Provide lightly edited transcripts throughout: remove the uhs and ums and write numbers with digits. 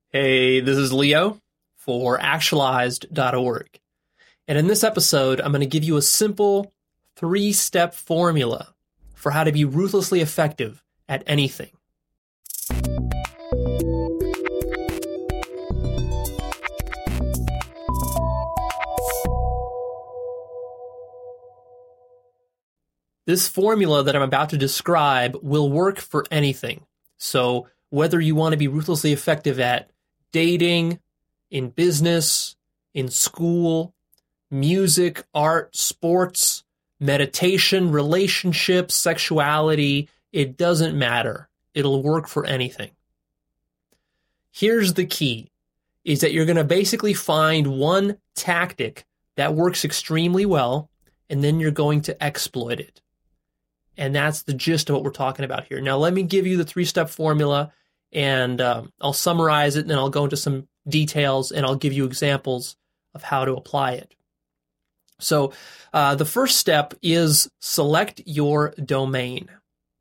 Hey, this is Leo for Actualized.org. And in this episode, I'm going to give you a simple 3-step formula for how to be ruthlessly effective at anything. This formula that I'm about to describe will work for anything. So whether you want to be ruthlessly effective at dating, in business, in school, music, art, sports, meditation, relationships, sexuality, it doesn't matter. It'll work for anything. Here's the key, is that you're going to basically find one tactic that works extremely well, and then you're going to exploit it. And that's the gist of what we're talking about here. Now, let me give you the 3-step formula, and I'll summarize it, and then I'll go into some details, and I'll give you examples of how to apply it. So the first step is select your domain.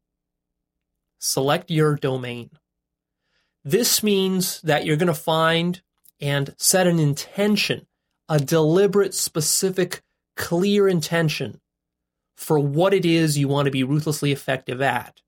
Select your domain. This means that you're going to find and set an intention, a deliberate, specific, clear intention for what it is you want to be ruthlessly effective at.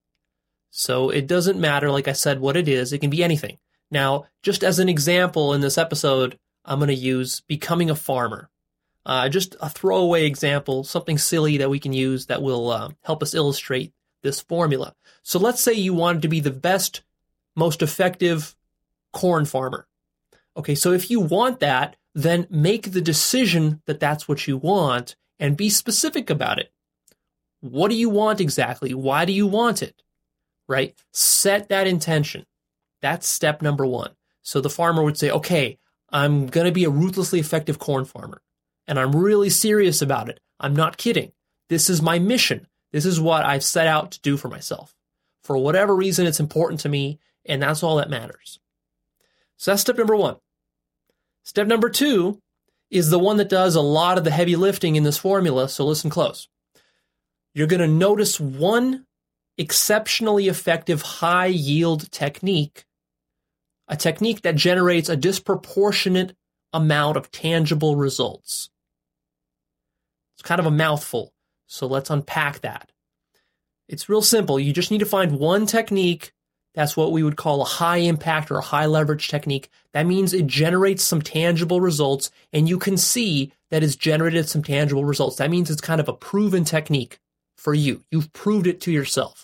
So it doesn't matter, like I said, what it is. It can be anything. Now, just as an example in this episode, I'm going to use becoming a farmer. Just a throwaway example, something silly that we can use that will help us illustrate this formula. So let's say you wanted to be the best, most effective corn farmer. Okay, so if you want that, then make the decision that that's what you want and be specific about it. What do you want exactly? Why do you want it? Right? Set that intention. That's step number 1. So the farmer would say, okay, I'm going to be a ruthlessly effective corn farmer, and I'm really serious about it. I'm not kidding. This is my mission. This is what I've set out to do for myself. For whatever reason, it's important to me, and that's all that matters. So that's step number 1. Step number 2 is the one that does a lot of the heavy lifting in this formula, so listen close. You're going to notice one exceptionally effective high-yield technique, a technique that generates a disproportionate amount of tangible results. It's kind of a mouthful, so let's unpack that. It's real simple. You just need to find one technique. That's what we would call a high impact or a high leverage technique. That means it generates some tangible results, and you can see that it's generated some tangible results. That means it's kind of a proven technique for you. You've proved it to yourself.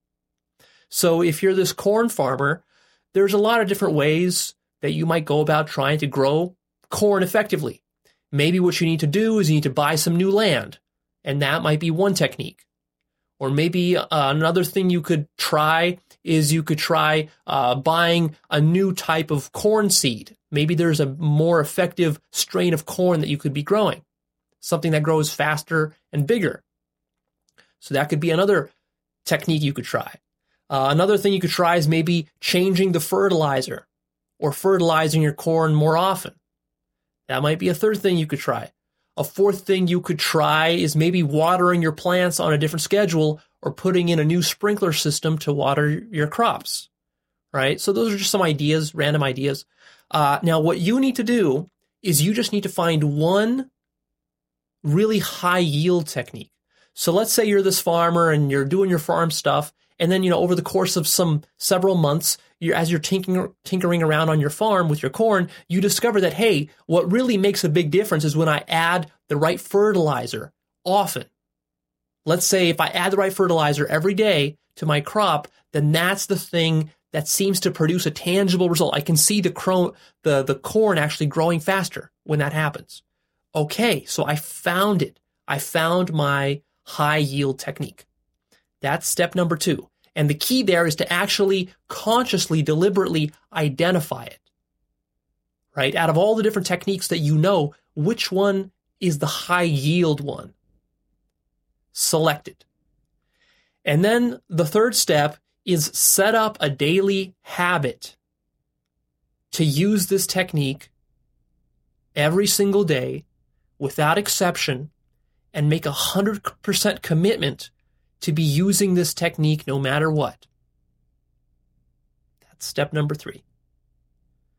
So if you're this corn farmer, there's a lot of different ways that you might go about trying to grow corn effectively. Maybe what you need to do is you need to buy some new land, and that might be one technique. Or maybe another thing you could try is you could try buying a new type of corn seed. Maybe there's a more effective strain of corn that you could be growing, something that grows faster and bigger. So that could be another technique you could try. Another thing you could try is maybe changing the fertilizer or fertilizing your corn more often. That might be a third thing you could try. A fourth thing you could try is maybe watering your plants on a different schedule or putting in a new sprinkler system to water your crops, right? So those are just some ideas, random ideas. Now, what you need to do is you just need to find one really high yield technique. So let's say you're this farmer and you're doing your farm stuff, and then, over the course of several months, as you're tinkering around on your farm with your corn, you discover that, hey, what really makes a big difference is when I add the right fertilizer often. Let's say if I add the right fertilizer every day to my crop, then that's the thing that seems to produce a tangible result. I can see the corn actually growing faster when that happens. Okay, so I found it. I found my high yield technique. That's step number 2. And the key there is to actually consciously, deliberately identify it, right? Out of all the different techniques that you know, which one is the high yield one? Select it. And then the third step is set up a daily habit to use this technique every single day without exception and make 100% commitment to be using this technique no matter what. That's step number 3.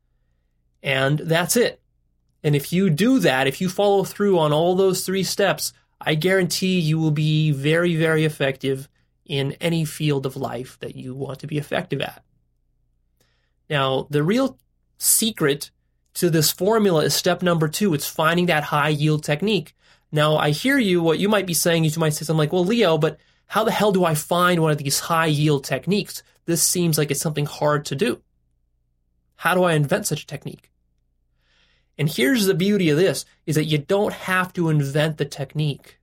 And that's it. And if you do that, if you follow through on all those 3 steps, I guarantee you will be very, very effective in any field of life that you want to be effective at. Now, the real secret to this formula is step number 2. It's finding that high yield technique. Now, I hear you. What you might be saying is you might say something like, well, Leo, but how the hell do I find one of these high yield techniques? This seems like it's something hard to do. How do I invent such a technique? And here's the beauty of this, is that you don't have to invent the technique.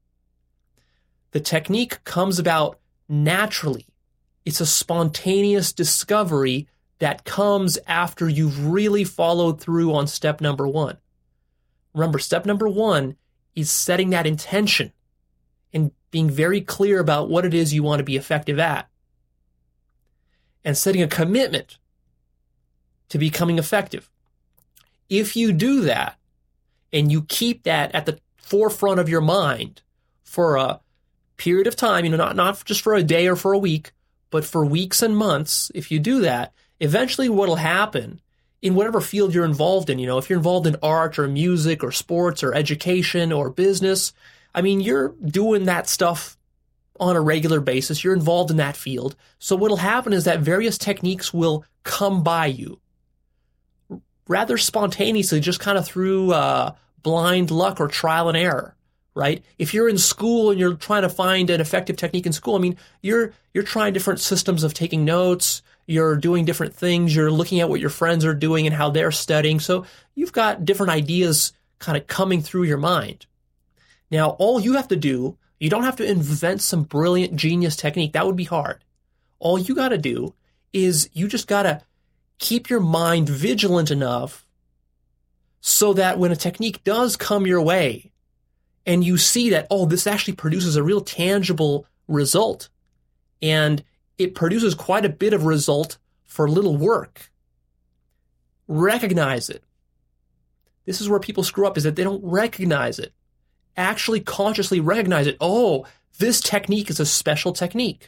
The technique comes about naturally. It's a spontaneous discovery that comes after you've really followed through on step number 1. Remember, step number 1 is setting that intention and being very clear about what it is you want to be effective at, and setting a commitment to becoming effective. If you do that and you keep that at the forefront of your mind for a period of time, not just for a day or for a week, but for weeks and months, if you do that, eventually what'll happen in whatever field you're involved in, if you're involved in art or music or sports or education or business, you're doing that stuff on a regular basis. You're involved in that field. So what'll happen is that various techniques will come by you rather spontaneously, just kind of through blind luck or trial and error, right? If you're in school and you're trying to find an effective technique in school, you're trying different systems of taking notes, you're doing different things, you're looking at what your friends are doing and how they're studying. So you've got different ideas kind of coming through your mind. Now, all you have to do, you don't have to invent some brilliant genius technique. That would be hard. All you got to do is you just got to keep your mind vigilant enough so that when a technique does come your way and you see that, this actually produces a real tangible result, and it produces quite a bit of result for little work, recognize it. This is where people screw up, is that they don't recognize it. Actually consciously recognize it. This technique is a special technique.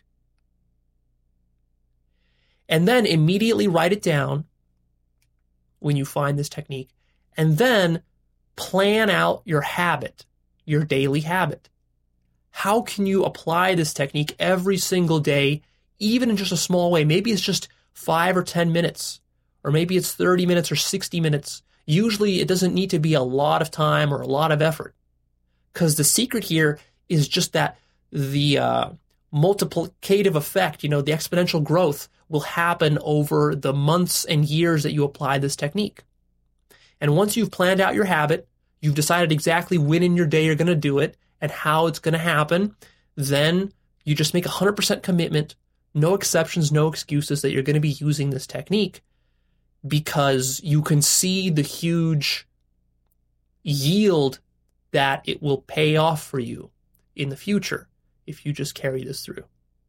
And then immediately write it down when you find this technique. And then plan out your habit, your daily habit. How can you apply this technique every single day, even in just a small way? Maybe it's just 5 or 10 minutes, or maybe it's 30 minutes or 60 minutes. Usually it doesn't need to be a lot of time or a lot of effort, because the secret here is just that the multiplicative effect, the exponential growth will happen over the months and years that you apply this technique. And once you've planned out your habit, you've decided exactly when in your day you're going to do it and how it's going to happen, then you just make 100% commitment, no exceptions, no excuses, that you're going to be using this technique, because you can see the huge yield that it will pay off for you in the future if you just carry this through,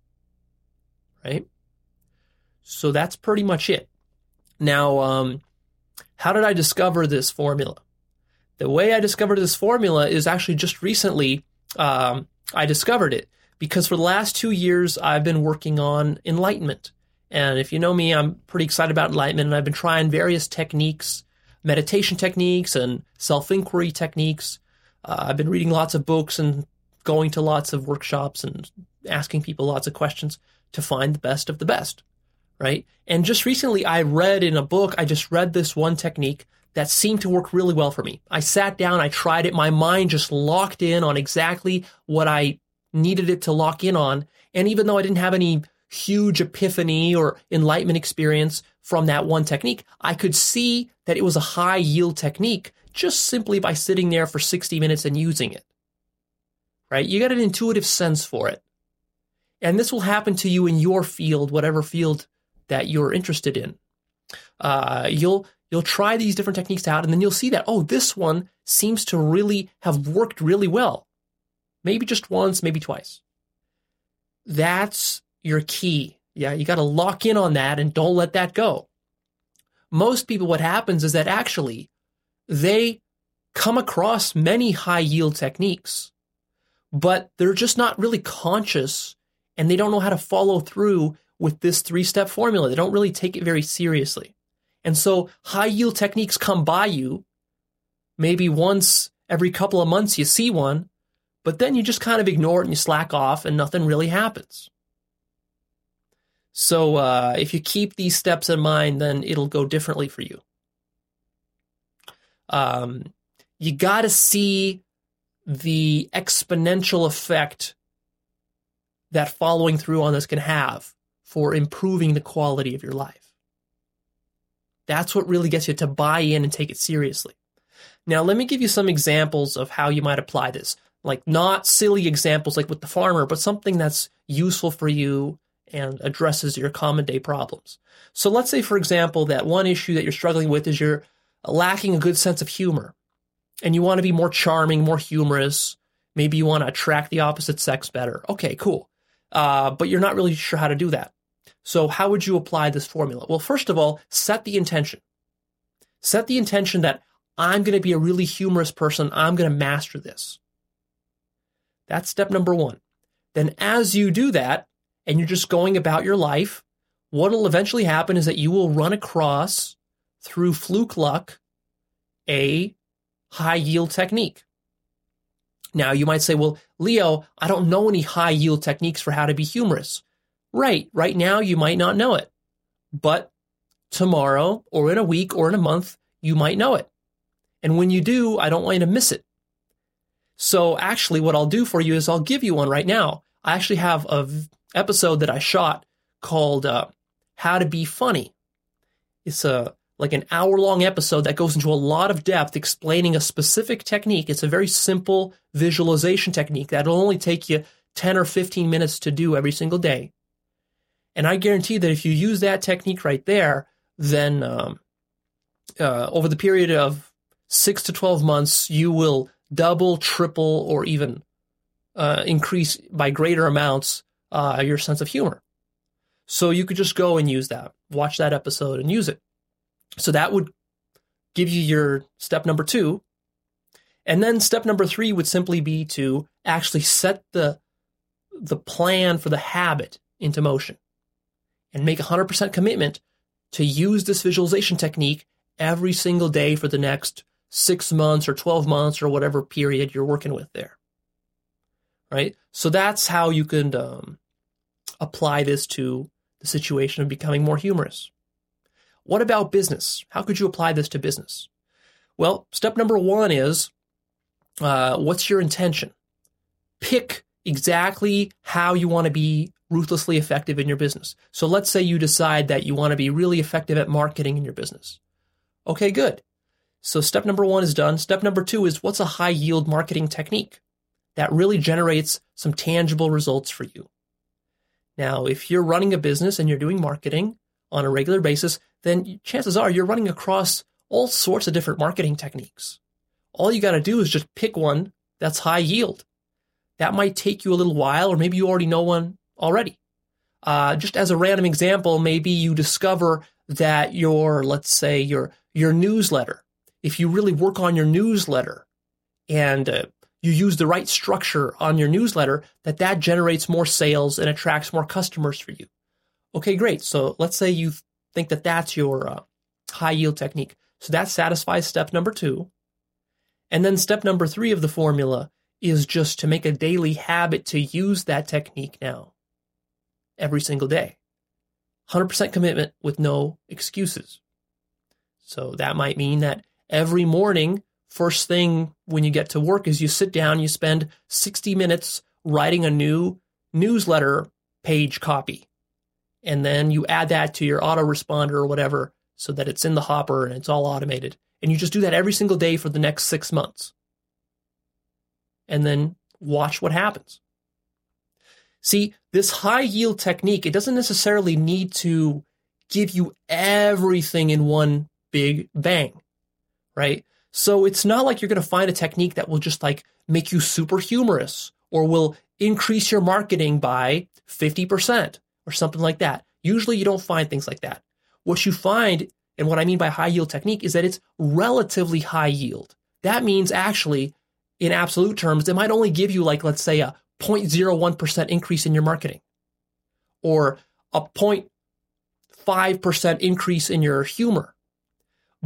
right? So that's pretty much it. Now, how did I discover this formula? The way I discovered this formula is actually just recently I discovered it, because for the last 2 years I've been working on enlightenment. And if you know me, I'm pretty excited about enlightenment, and I've been trying various techniques, meditation techniques and self-inquiry techniques. I've been reading lots of books and going to lots of workshops and asking people lots of questions to find the best of the best, right? And just recently I read in a book, I just read this one technique that seemed to work really well for me. I sat down, I tried it, my mind just locked in on exactly what I needed it to lock in on. And even though I didn't have any huge epiphany or enlightenment experience from that one technique, I could see that it was a high yield technique just simply by sitting there for 60 minutes and using it, right? You got an intuitive sense for it. And this will happen to you in your field, whatever field that you're interested in. You'll try these different techniques out, and then you'll see that, this one seems to really have worked really well. Maybe just once, maybe twice. That's your key. Yeah, you got to lock in on that and don't let that go. Most people, what happens is that actually they come across many high yield techniques, but they're just not really conscious, and they don't know how to follow through with this 3-step formula. They don't really take it very seriously. And so high yield techniques come by you. Maybe once every couple of months you see one, but then you just kind of ignore it and you slack off and nothing really happens. So if you keep these steps in mind, then it'll go differently for you. You got to see the exponential effect that following through on this can have for improving the quality of your life. That's what really gets you to buy in and take it seriously. Now, let me give you some examples of how you might apply this. Like, not silly examples like with the farmer, but something that's useful for you and addresses your common day problems. So let's say, for example, that one issue that you're struggling with is you're lacking a good sense of humor, and you want to be more charming, more humorous. Maybe you want to attract the opposite sex better. Okay, cool. But you're not really sure how to do that. So how would you apply this formula? Well, first of all, set the intention. Set the intention that I'm going to be a really humorous person. I'm going to master this. That's step number one. Then as you do that, and you're just going about your life, what will eventually happen is that you will run across, through fluke luck, a high yield technique. Now, you might say, well, Leo, I don't know any high yield techniques for how to be humorous. Right now, you might not know it. But tomorrow, or in a week, or in a month, you might know it. And when you do, I don't want you to miss it. So actually, what I'll do for you is I'll give you one right now. I actually have an episode that I shot called How to Be Funny. It's like an hour-long episode that goes into a lot of depth explaining a specific technique. It's a very simple visualization technique that'll only take you 10 or 15 minutes to do every single day. And I guarantee that if you use that technique right there, then over the period of 6 to 12 months, you will double, triple, or even increase by greater amounts your sense of humor. So you could just go and use that, watch that episode and use it. So that would give you your step number 2. And then step number 3 would simply be to actually set the plan for the habit into motion and make 100% commitment to use this visualization technique every single day for the next 6 months or 12 months or whatever period you're working with there. Right? So that's how you can apply this to the situation of becoming more humorous. What about business? How could you apply this to business? Well, step number 1 is, what's your intention? Pick exactly how you want to be ruthlessly effective in your business. So let's say you decide that you want to be really effective at marketing in your business. Okay, good. So step number 1 is done. Step number 2 is, what's a high yield marketing technique that really generates some tangible results for you? Now, if you're running a business and you're doing marketing on a regular basis, then chances are you're running across all sorts of different marketing techniques. All you got to do is just pick one that's high yield. That might take you a little while, or maybe you already know one already. Just as a random example, maybe you discover that let's say your newsletter, if you really work on your newsletter and you use the right structure on your newsletter, that generates more sales and attracts more customers for you. Okay, great. So let's say you think that that's your high yield technique. So that satisfies step number 2. And then step number 3 of the formula is just to make a daily habit to use that technique now every single day. 100% commitment with no excuses. So that might mean that every morning, first thing when you get to work is you sit down, you spend 60 minutes writing a new newsletter page copy. And then you add that to your autoresponder or whatever so that it's in the hopper and it's all automated. And you just do that every single day for the next 6 months. And then watch what happens. See, this high yield technique, it doesn't necessarily need to give you everything in one big bang, right? So it's not like you're going to find a technique that will just like make you super humorous or will increase your marketing by 50% or something like that. Usually you don't find things like that. What you find, and what I mean by high yield technique, is that it's relatively high yield. That means actually, in absolute terms, it might only give you like, let's say, a 0.01% increase in your marketing or a 0.5% increase in your humor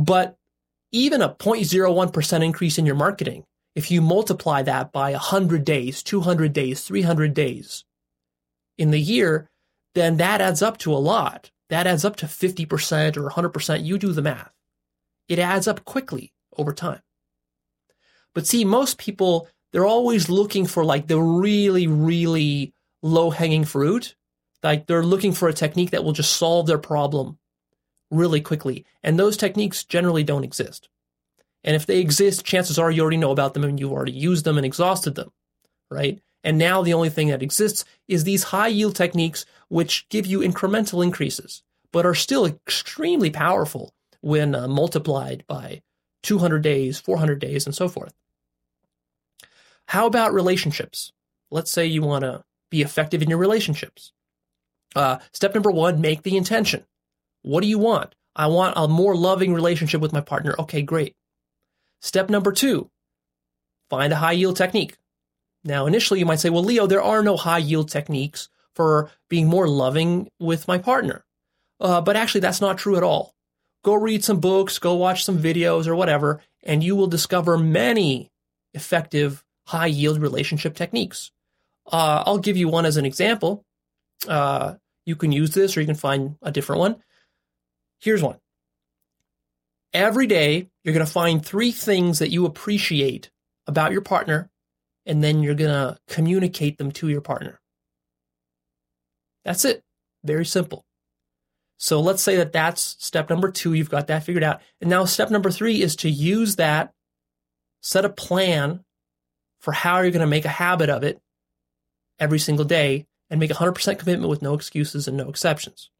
But even a 0.01% increase in your marketing, if you multiply that by 100 days, 200 days, 300 days in the year, then that adds up to a lot. That adds up to 50% or 100%. You do the math. It adds up quickly over time. But see, most people, they're always looking for like the really, really low-hanging fruit. Like they're looking for a technique that will just solve their problem really quickly. And those techniques generally don't exist. And if they exist, chances are you already know about them and you've already used them and exhausted them, right? And now the only thing that exists is these high-yield techniques which give you incremental increases, but are still extremely powerful when multiplied by 200 days, 400 days, and so forth. How about relationships? Let's say you want to be effective in your relationships. Step number 1, make the intention. What do you want? I want a more loving relationship with my partner. Okay, great. Step number 2, find a high-yield technique. Now, initially you might say, well, Leo, there are no high-yield techniques for being more loving with my partner. But actually, that's not true at all. Go read some books, go watch some videos or whatever, and you will discover many effective high-yield relationship techniques. I'll give you one as an example. You can use this or you can find a different one. Here's one. Every day, you're going to find 3 things that you appreciate about your partner, and then you're going to communicate them to your partner. That's it. Very simple. So let's say that that's step number 2. You've got that figured out. And now step number 3 is to use that, set a plan for how you're going to make a habit of it every single day and make 100% commitment with no excuses and no exceptions.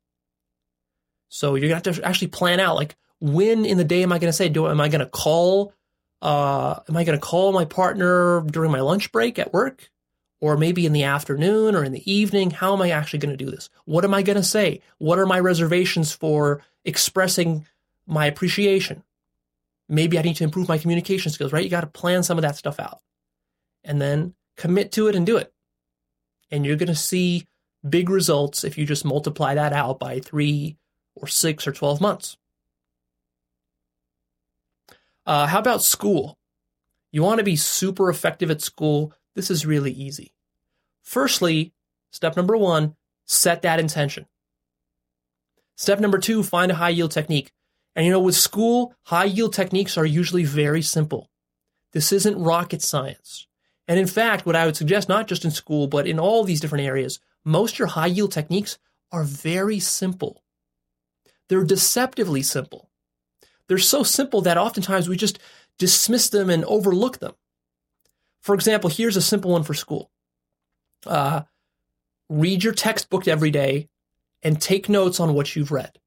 So you're going to have to actually plan out, like, when in the day am I going to say, am I going to call my partner during my lunch break at work? Or maybe in the afternoon or in the evening? How am I actually going to do this? What am I going to say? What are my reservations for expressing my appreciation? Maybe I need to improve my communication skills, right? You got to plan some of that stuff out and then commit to it and do it. And you're going to see big results if you just multiply that out by 3 or 6 or 12 months. How about school? You want to be super effective at school. This is really easy. Firstly, step number 1, set that intention. Step number 2, find a high-yield technique. And with school, high-yield techniques are usually very simple. This isn't rocket science. And in fact, what I would suggest, not just in school, but in all these different areas, most of your high-yield techniques are very simple. They're deceptively simple. They're so simple that oftentimes we just dismiss them and overlook them. For example, here's a simple one for school. Read your textbook every day and take notes on what you've read.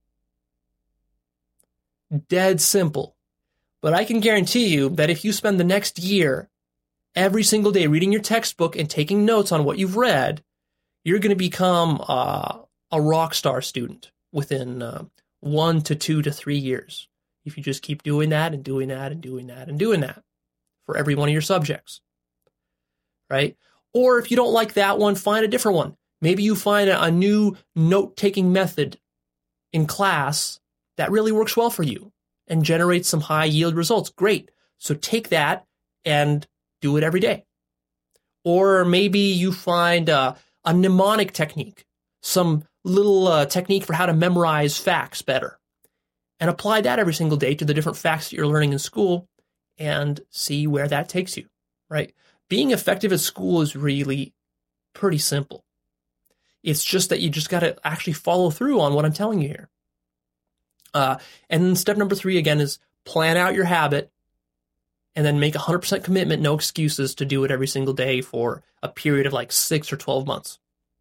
Dead simple. But I can guarantee you that if you spend the next year every single day reading your textbook and taking notes on what you've read, you're going to become a rock star student within 1 to 2 to 3 years. If you just keep doing that and doing that and doing that and doing that for every one of your subjects, right? Or if you don't like that one, find a different one. Maybe you find a new note-taking method in class that really works well for you and generates some high-yield results. Great. So take that and do it every day. Or maybe you find a mnemonic technique, some little technique for how to memorize facts better, and apply that every single day to the different facts that you're learning in school and see where that takes you, right? Being effective at school is really pretty simple. It's just that you just got to actually follow through on what I'm telling you here. And then step number 3, again, is plan out your habit and then make 100% commitment, no excuses, to do it every single day for a period of like 6 or 12 months.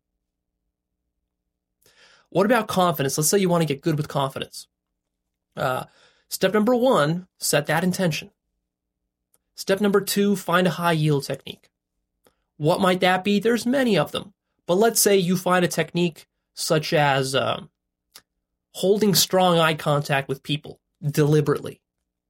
What about confidence? Let's say you want to get good with confidence. Step number 1, set that intention. Step number 2, find a high-yield technique. What might that be? There's many of them. But let's say you find a technique such as holding strong eye contact with people deliberately.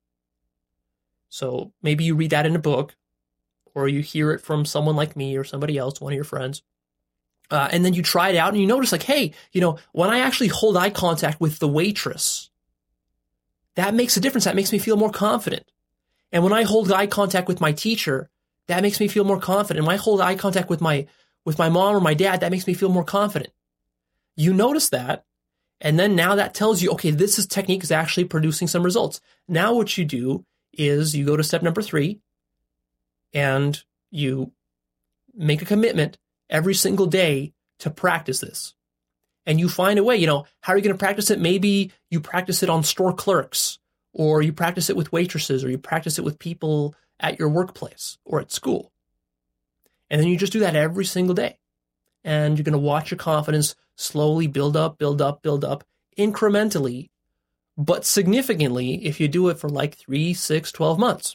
So maybe you read that in a book, or you hear it from someone like me or somebody else, one of your friends. And then you try it out and you notice like, hey, when I actually hold eye contact with the waitress, that makes a difference. That makes me feel more confident. And when I hold eye contact with my teacher, that makes me feel more confident. When I hold eye contact with my mom or my dad, that makes me feel more confident. You notice that, and then now that tells you, okay, this technique is actually producing some results. Now what you do is you go to step number 3, and you make a commitment every single day to practice this. And you find a way, how are you going to practice it? Maybe you practice it on store clerks, or you practice it with waitresses, or you practice it with people at your workplace or at school. And then you just do that every single day. And you're going to watch your confidence slowly build up, incrementally, but significantly if you do it for like 3, 6, 12 months.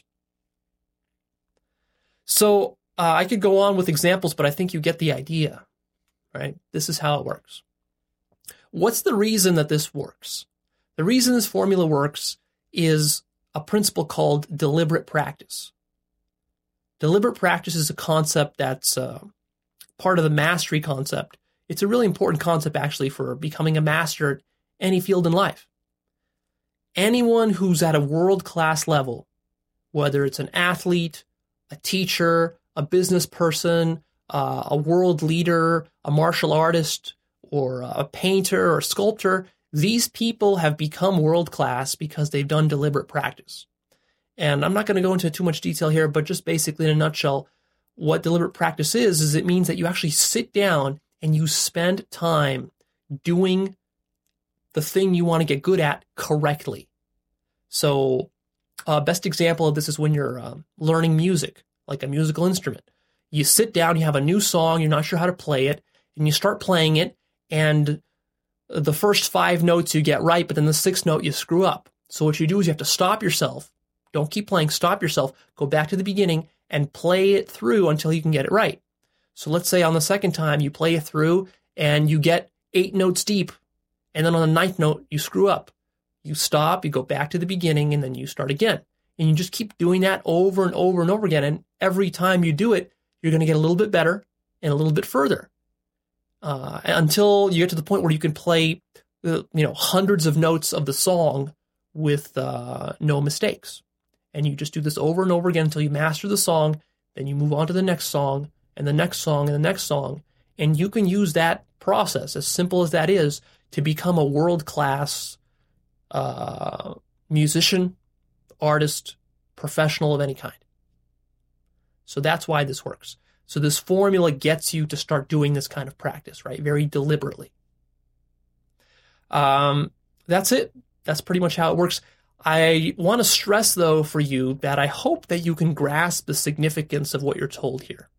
So I could go on with examples, but I think you get the idea, right? This is how it works. What's the reason that this works? The reason this formula works is a principle called deliberate practice. Deliberate practice is a concept that's part of the mastery concept. It's a really important concept, actually, for becoming a master at any field in life. Anyone who's at a world-class level, whether it's an athlete, a teacher, a business person, a world leader, a martial artist, or a painter or sculptor, these people have become world-class because they've done deliberate practice. And I'm not going to go into too much detail here, but just basically in a nutshell, what deliberate practice is it means that you actually sit down and you spend time doing the thing you want to get good at correctly. So best example of this is when you're learning music, like a musical instrument. You sit down, you have a new song, you're not sure how to play it, and you start playing it, and the first 5 notes you get right, but then the 6th note you screw up. So what you do is you have to stop yourself. Don't keep playing, stop yourself, go back to the beginning and play it through until you can get it right. So let's say on the second time you play it through and you get 8 notes deep, and then on the 9th note you screw up. You stop, you go back to the beginning, and then you start again. And you just keep doing that over and over and over again. And every time you do it, you're going to get a little bit better and a little bit further until you get to the point where you can play hundreds of notes of the song with no mistakes. And you just do this over and over again until you master the song. Then you move on to the next song and the next song and the next song. And you can use that process, as simple as that is, to become a world-class musician, artist, professional of any kind. So that's why this works. So this formula gets you to start doing this kind of practice, right? Very deliberately. That's it. That's pretty much how it works. I want to stress, though, for you that I hope that you can grasp the significance of what you're told here.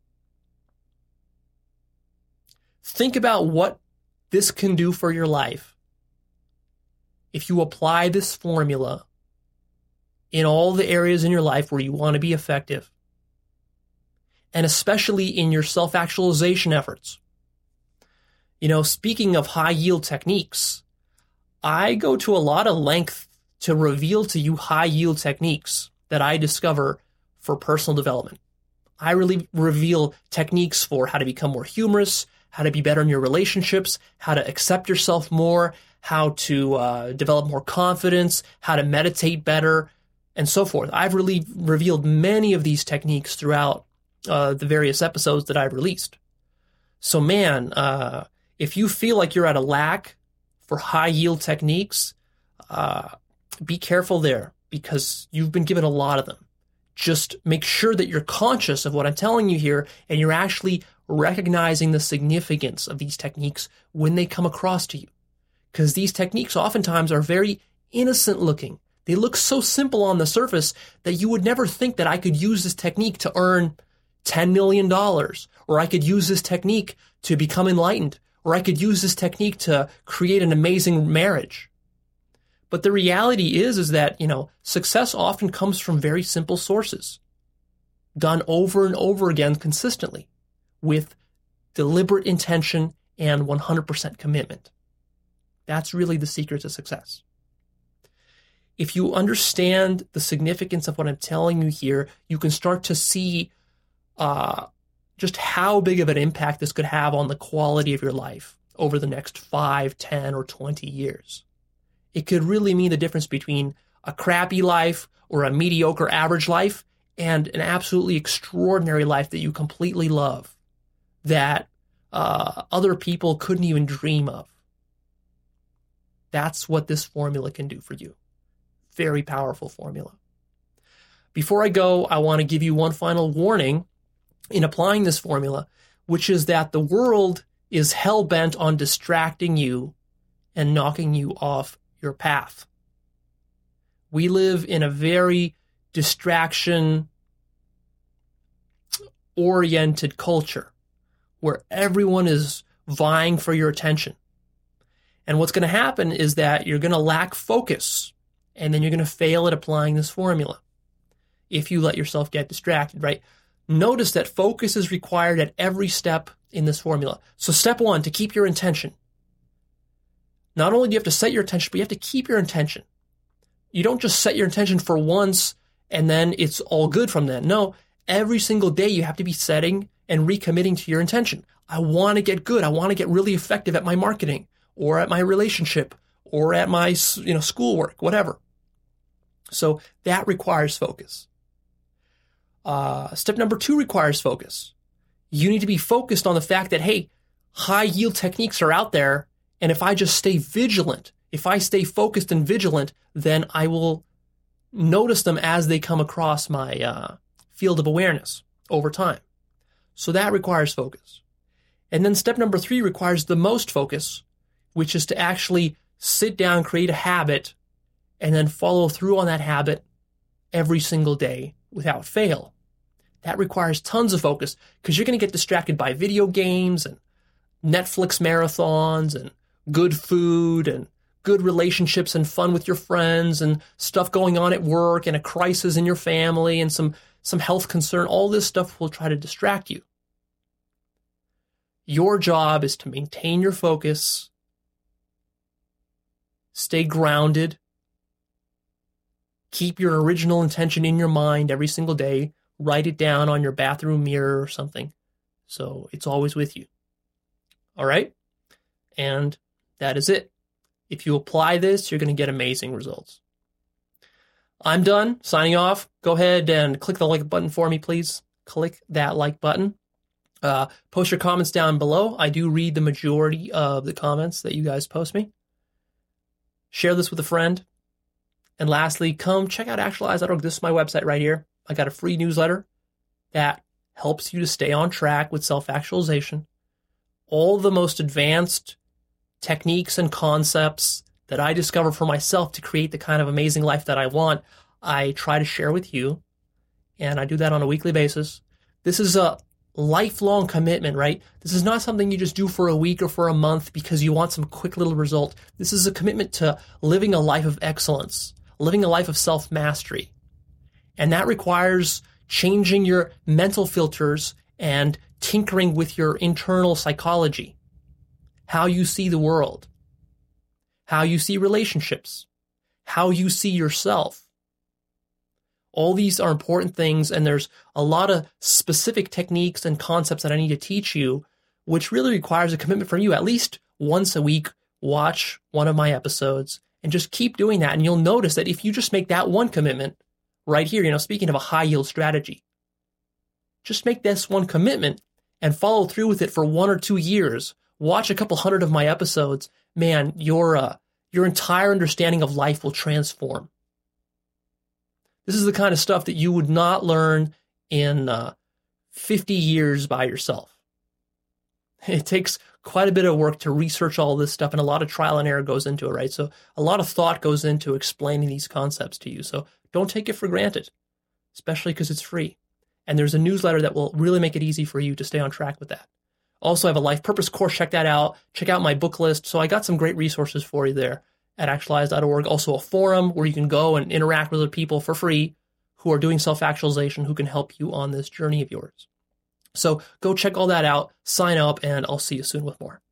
Think about what this can do for your life if you apply this formula in all the areas in your life where you want to be effective, and especially in your self-actualization efforts. Speaking of high-yield techniques, I go to a lot of length to reveal to you high-yield techniques that I discover for personal development. I really reveal techniques for how to become more humorous, how to be better in your relationships, how to accept yourself more, how to develop more confidence, how to meditate better, and so forth. I've really revealed many of these techniques throughout the various episodes that I've released. So man, if you feel like you're at a lack for high-yield techniques, be careful there, because you've been given a lot of them. Just make sure that you're conscious of what I'm telling you here, and you're actually recognizing the significance of these techniques when they come across to you. Because these techniques oftentimes are very innocent looking. They look so simple on the surface that you would never think that I could use this technique to earn $10 million, or I could use this technique to become enlightened, or I could use this technique to create an amazing marriage. But the reality is that, success often comes from very simple sources, done over and over again consistently, with deliberate intention and 100% commitment. That's really the secret to success. If you understand the significance of what I'm telling you here, you can start to see just how big of an impact this could have on the quality of your life over the next 5, 10, or 20 years. It could really mean the difference between a crappy life or a mediocre average life and an absolutely extraordinary life that you completely love, that other people couldn't even dream of. That's what this formula can do for you. Very powerful formula. Before I go, I want to give you one final warning in applying this formula, which is that the world is hell-bent on distracting you and knocking you off your path. We live in a very distraction-oriented culture where everyone is vying for your attention. And what's going to happen is that you're going to lack focus, and then you're going to fail at applying this formula if you let yourself get distracted, right? Notice that focus is required at every step in this formula. So step one, to keep your intention. Not only do you have to set your intention, but you have to keep your intention. You don't just set your intention for once and then it's all good from then. No, every single day you have to be setting and recommitting to your intention. I want to get good. I want to get really effective at my marketing or at my relationship or at my schoolwork, whatever. So that requires focus. Step number 2 requires focus. You need to be focused on the fact that, hey, high yield techniques are out there. And if I just stay vigilant, if I stay focused and vigilant, then I will notice them as they come across my field of awareness over time. So that requires focus. And then step number 3 requires the most focus, which is to actually sit down, create a habit, and then follow through on that habit every single day without fail. That requires tons of focus because you're going to get distracted by video games and Netflix marathons and good food and good relationships and fun with your friends and stuff going on at work and a crisis in your family and some health concern. All this stuff will try to distract you. Your job is to maintain your focus, stay grounded, keep your original intention in your mind every single day, write it down on your bathroom mirror or something so it's always with you. All right? And that is it. If you apply this, you're going to get amazing results. I'm done signing off. Go ahead and click the like button for me, please. Click that like button. Post your comments down below. I do read the majority of the comments that you guys post me. Share this with a friend. And lastly, come check out actualize.org. This is my website right here. I got a free newsletter that helps you to stay on track with self-actualization. All the most advanced techniques and concepts that I discover for myself to create the kind of amazing life that I want, I try to share with you. And I do that on a weekly basis. This is a lifelong commitment, right? This is not something you just do for a week or for a month because you want some quick little result. This is a commitment to living a life of excellence, living a life of self-mastery. And that requires changing your mental filters and tinkering with your internal psychology, how you see the world, how you see relationships, how you see yourself. All these are important things, and there's a lot of specific techniques and concepts that I need to teach you, which really requires a commitment from you. At least once a week, watch one of my episodes and just keep doing that. And you'll notice that if you just make that one commitment right here, speaking of a high yield strategy, just make this one commitment and follow through with it for 1 or 2 years. Watch a couple hundred of my episodes. Man, your entire understanding of life will transform. This is the kind of stuff that you would not learn in 50 years by yourself. It takes quite a bit of work to research all this stuff, and a lot of trial and error goes into it, right? So a lot of thought goes into explaining these concepts to you. So don't take it for granted, especially because it's free. And there's a newsletter that will really make it easy for you to stay on track with that. Also, I have a life purpose course. Check that out. Check out my book list. So I got some great resources for you there at actualize.org. Also a forum where you can go and interact with other people for free who are doing self-actualization, who can help you on this journey of yours. So go check all that out, sign up, and I'll see you soon with more.